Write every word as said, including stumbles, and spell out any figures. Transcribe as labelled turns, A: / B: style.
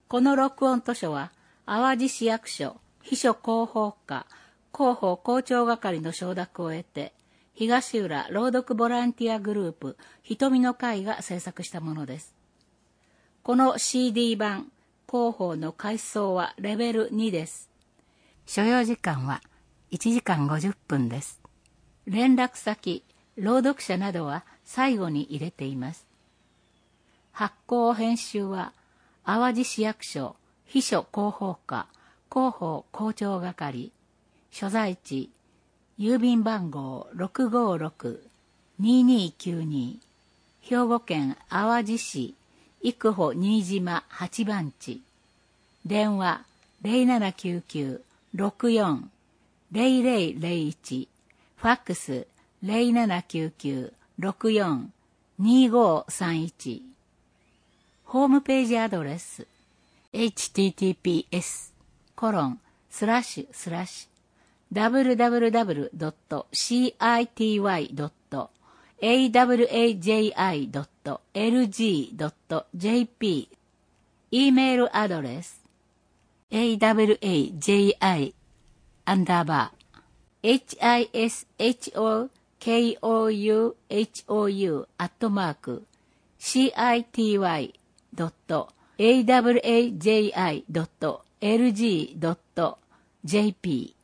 A: この録音図書は、淡路市役所秘書広報課広報校長係の承諾を得て、東浦朗読ボランティアグループ瞳の会が制作したものです。この シーディー 版広報の回送はレベルにです。所要時間はいちじかんごじゅっぷんです。連絡先、朗読者などは最後に入れています。発行編集は淡路市役所秘書広報課広報校長係、所在地郵便番号 ろくごろくにーにーきゅうに、兵庫県淡路市生保新島はちばんち、電話 ゼロななきゅうきゅう ろくよん ゼロゼロゼロいち、ファックス ゼロななきゅうきゅう ろくよん にーごーさんいち、ホームページアドレス エイチティーティーピーエス コロンスラッシュスラッシュ ダブリューダブリューダブリュードットシーアイティーワイドットエーダブリューエージェーアイドットエルジードットジェーピー、 E メールアドレス エーダブリューエージェーアイ アンダーバー HISHOKOUHOU アットマーク シーアイティーワイドットエーダブリューエージェーアイドットエルジードットジェーピー